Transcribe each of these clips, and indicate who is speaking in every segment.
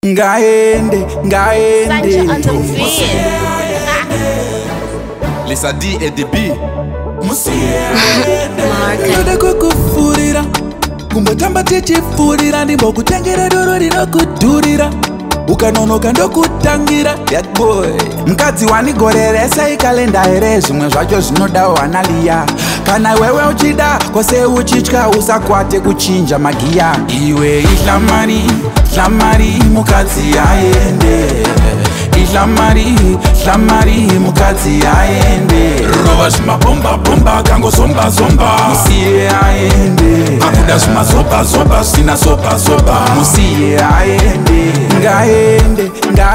Speaker 1: Ngaende
Speaker 2: Sancho on the beat.
Speaker 3: Lisa D et DB
Speaker 1: Ndoda kukufurira kumbotamba tichifurira ndimbokutengera doro rinokudhurira ukanonoka ndokutangira that boy mukadzi wanigoreresa ikalenda here zvimwe zvacho zvinodawo hanaliya kana wewe uchida kwose uchitya usakwate kuchinja magiya iwe ihlamari hlamari mukadzi aende ihlamari mukadzi aende
Speaker 3: rova zvimabomba kangozomba
Speaker 1: musiye aende
Speaker 3: akuda zvimazobha sina sopa
Speaker 1: musiye aende ngaende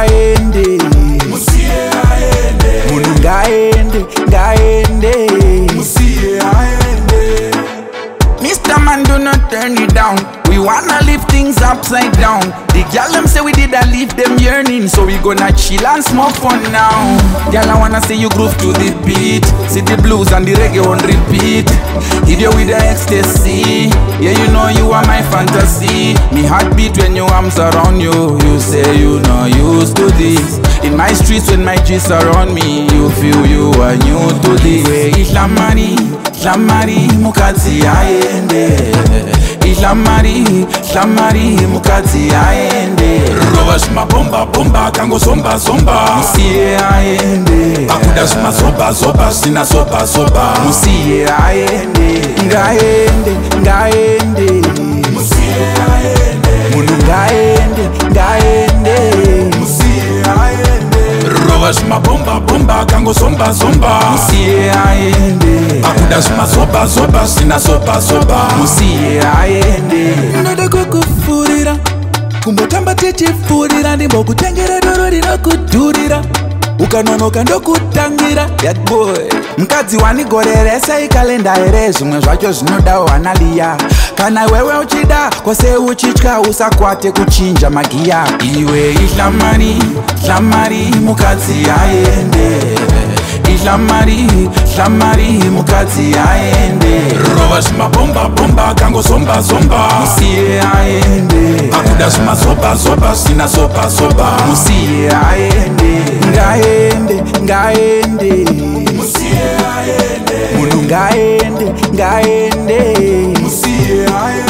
Speaker 1: munhu ngaende
Speaker 3: musiye aende.
Speaker 1: Mr. Man, do not turn it down. We wanna lift things upside down. The girl them say we did a leave them yearning, so we gonna chill and smoke fun now. Girl, I wanna see you groove to the beat. See the blues and the reggae on repeat. Hit you with the ecstasy. Yeah, you know you are my fantasy. Me heart beat when your arms around you. You say you know used to this. In my streets when my G's around me, you feel you are new to this. Hlamari mukadzi aende ihlamari mukadzi aende
Speaker 3: rova zvimabomba kangozomba
Speaker 1: musiye aende
Speaker 3: akuda zvimazobha sina sopa
Speaker 1: musiye aende ngaende
Speaker 3: musiye aende
Speaker 1: munhu ngaende
Speaker 3: musiye aende rova zvimabomba kangozomba
Speaker 1: musiye aende
Speaker 3: akuda zvimazobha sina sopa
Speaker 1: musiye aende ndoda kukufurira kumbotamba tichifurira ndimbokutengera doro rinokudhurira ukanonoka ndokutangira that boy mukadzi wanigoreresa ikalenda here zvimwe zvacho zvinodawo hanaliya kana wewe uchida kwose uchitya usakwate kuchinja magiya iwe ihlamari mukadzi aende ihlamari mukadzi aende
Speaker 3: rova zvimabomba kangozomba
Speaker 1: musiye aende
Speaker 3: akuda zvimazobha sina sopa
Speaker 1: musiye aende ngaende
Speaker 3: musiye aende
Speaker 1: munhu ngaende
Speaker 3: musiye aende